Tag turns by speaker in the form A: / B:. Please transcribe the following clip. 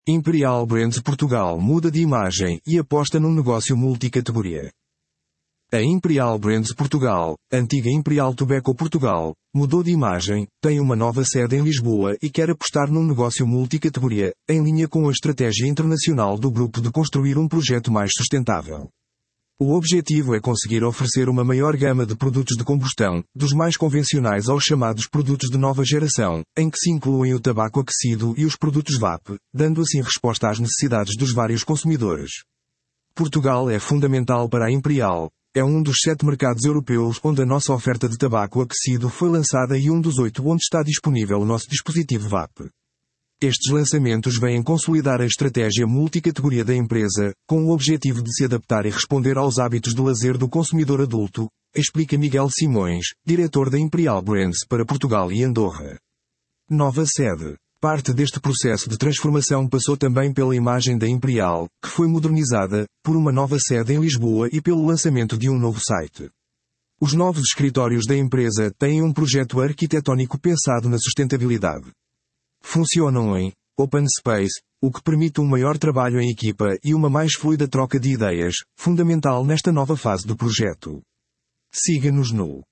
A: Imperial Brands Portugal muda de imagem e aposta num negócio multicategoria. A Imperial Brands Portugal, antiga Imperial Tobacco Portugal, mudou de imagem, tem uma nova sede em Lisboa e quer apostar num negócio multicategoria, em linha com a estratégia internacional do grupo de construir um projeto mais sustentável. O objetivo é conseguir oferecer uma maior gama de produtos de combustão, dos mais convencionais aos chamados produtos de nova geração, em que se incluem o tabaco aquecido e os produtos VAP, dando assim resposta às necessidades dos vários consumidores. Portugal é fundamental para a Imperial. É um dos 7 mercados europeus onde a nossa oferta de tabaco aquecido foi lançada e um dos 8 onde está disponível o nosso dispositivo VAP. Estes lançamentos vêm consolidar a estratégia multicategoria da empresa, com o objetivo de se adaptar e responder aos hábitos de lazer do consumidor adulto, explica Miguel Simões, diretor da Imperial Brands para Portugal e Andorra. Nova sede. Parte deste processo de transformação passou também pela imagem da Imperial, que foi modernizada, por uma nova sede em Lisboa e pelo lançamento de um novo site. Os novos escritórios da empresa têm um projeto arquitetónico pensado na sustentabilidade. Funcionam em Open Space, o que permite um maior trabalho em equipa e uma mais fluida troca de ideias, fundamental nesta nova fase do projeto. Siga-nos no